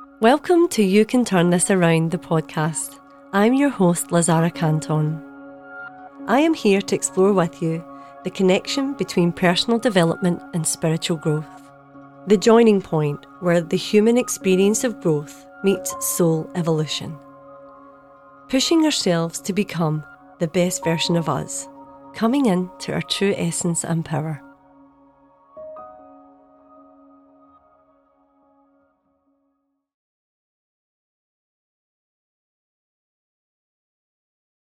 Welcome to You Can Turn This Around, the podcast. I'm your host, Lazara Canton. I am here to explore with you the connection between personal development and spiritual growth. The joining point where the human experience of growth meets soul evolution. Pushing ourselves to become the best version of us, coming into our true essence and power.